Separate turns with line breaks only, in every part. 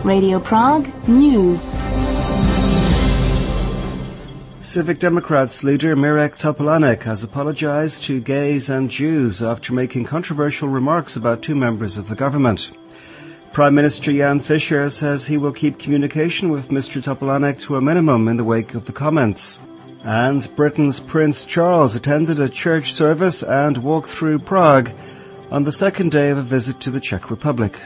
Radio Prague News.
Civic Democrats leader Mirek Topolánek has apologized to gays and Jews after making controversial remarks about two members of the government. Prime Minister Jan Fischer says he will keep communication with Mr. Topolánek to a minimum in the wake of the comments. And Britain's Prince Charles attended a church service and walked through Prague on the second day of a visit to the Czech Republic.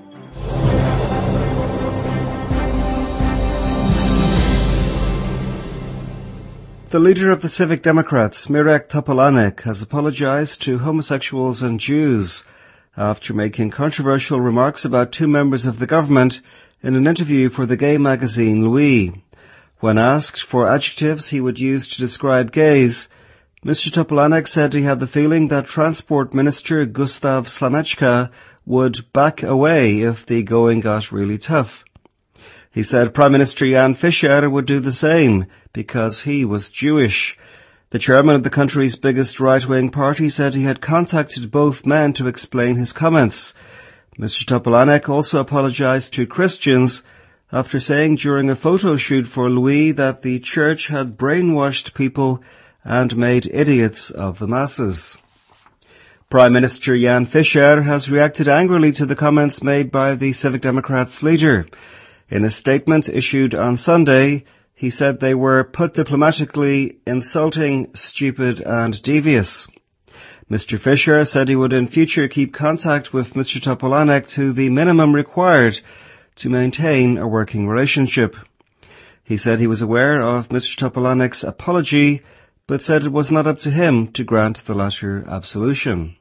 The leader of the Civic Democrats, Mirek Topolánek, has apologized to homosexuals and Jews after making controversial remarks about two members of the government in an interview for the gay magazine Louis. When asked for adjectives he would use to describe gays, Mr. Topolánek said he had the feeling that Transport Minister Gustav Slanečka would back away if the going got really tough. He said Prime Minister Jan Fischer would do the same because he was Jewish. The chairman of the country's biggest right-wing party said he had contacted both men to explain his comments. Mr. Topolánek also apologized to Christians after saying during a photo shoot for Louis that the church had brainwashed people and made idiots of the masses. Prime Minister Jan Fischer has reacted angrily to the comments made by the Civic Democrats leader. In a statement issued on Sunday, he said they were, put diplomatically, insulting, stupid and devious. Mr. Fischer said he would in future keep contact with Mr. Topolánek to the minimum required to maintain a working relationship. He said he was aware of Mr. Topolánek's apology, but said it was not up to him to grant the latter absolution.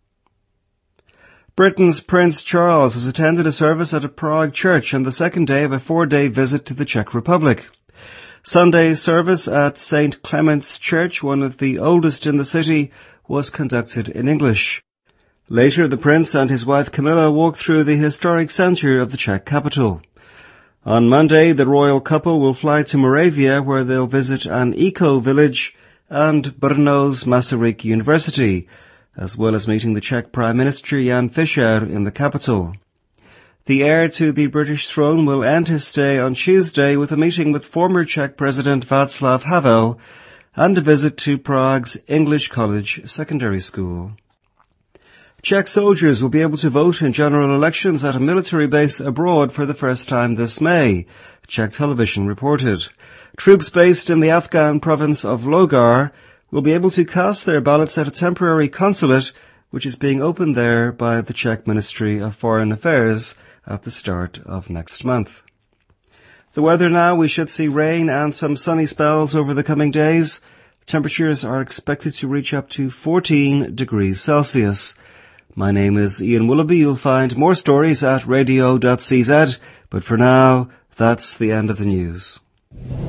Britain's Prince Charles has attended a service at a Prague church on the second day of a 4-day visit to the Czech Republic. Sunday's service at St. Clement's Church, one of the oldest in the city, was conducted in English. Later, the Prince and his wife Camilla walked through the historic centre of the Czech capital. On Monday, the royal couple will fly to Moravia, where they'll visit an eco-village and Brno's Masaryk University, as well as meeting the Czech Prime Minister Jan Fischer in the capital. The heir to the British throne will end his stay on Tuesday with a meeting with former Czech President Václav Havel and a visit to Prague's English College Secondary School. Czech soldiers will be able to vote in general elections at a military base abroad for the first time this May, Czech television reported. Troops based in the Afghan province of Logar will be able to cast their ballots at a temporary consulate which is being opened there by the Czech Ministry of Foreign Affairs at the start of next month. The weather now, we should see rain and some sunny spells over the coming days. Temperatures are expected to reach up to 14 degrees Celsius. My name is Ian Willoughby. You'll find more stories at radio.cz, but for now, that's the end of the news.